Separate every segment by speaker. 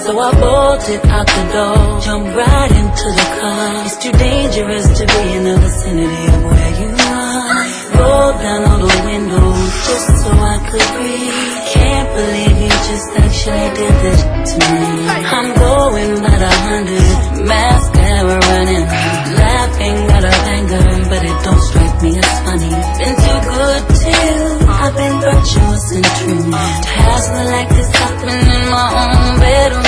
Speaker 1: So I bolted out the door, jumped right into the car. It's too dangerous to be in the vicinity of where you are. Rolled down all the windows just so I could breathe. Can't believe you just actually did this to me. I'm going about 100, mascara running, laughing out of anger, but it don't strike me as funny. Been too good to you, I've been virtuous and true. To have something like this happen in my own bedroom.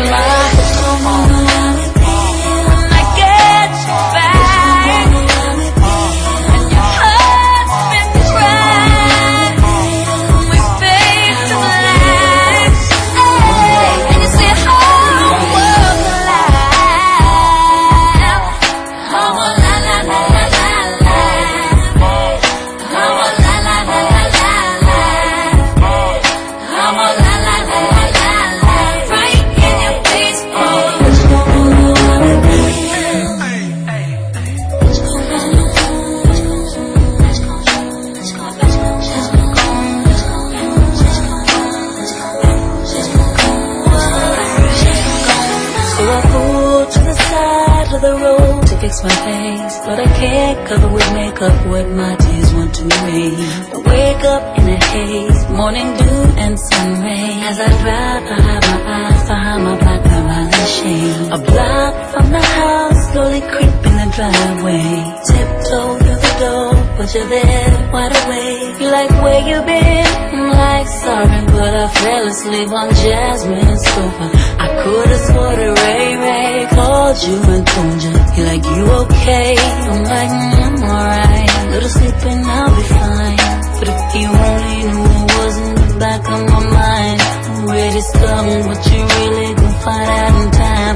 Speaker 1: The road to fix my face, but I can't cover with makeup what my tears want to rain. I wake up in a haze, morning dew and sun rays. As I drive, I hide my eyes behind my black Carolina shade. A block from the house, slowly creeping the driveway. Tiptoe through the door, but you're there, wide awake. You're like, where you been? I'm like, sorry, but I fell asleep on Jasmine's sofa. I could've swore that Ray called you and told you. You're like, you okay? I'm like, I'm alright. Little sleeping, I'll be fine. But if you only knew what was in the back of my mind, I'm ready to stop what you really gon' find out in time.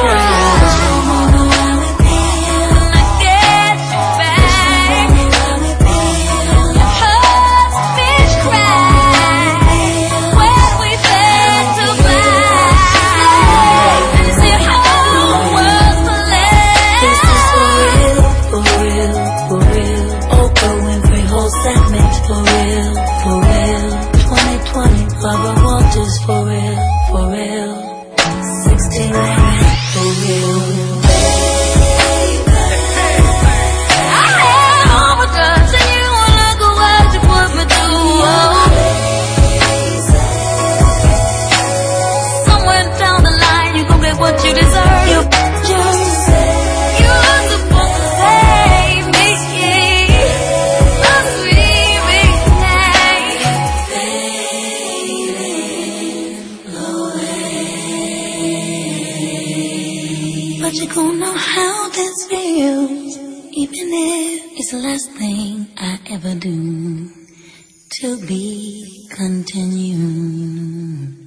Speaker 1: Barbara Walters, for real. 16 ladies, for real. I had overdose and you won't look at what you put me through. Somewhere down the line you gon' get what you deserve. You're supposed to save me. But you gon' know how this feels, even if it's the last thing I ever do. To be continued.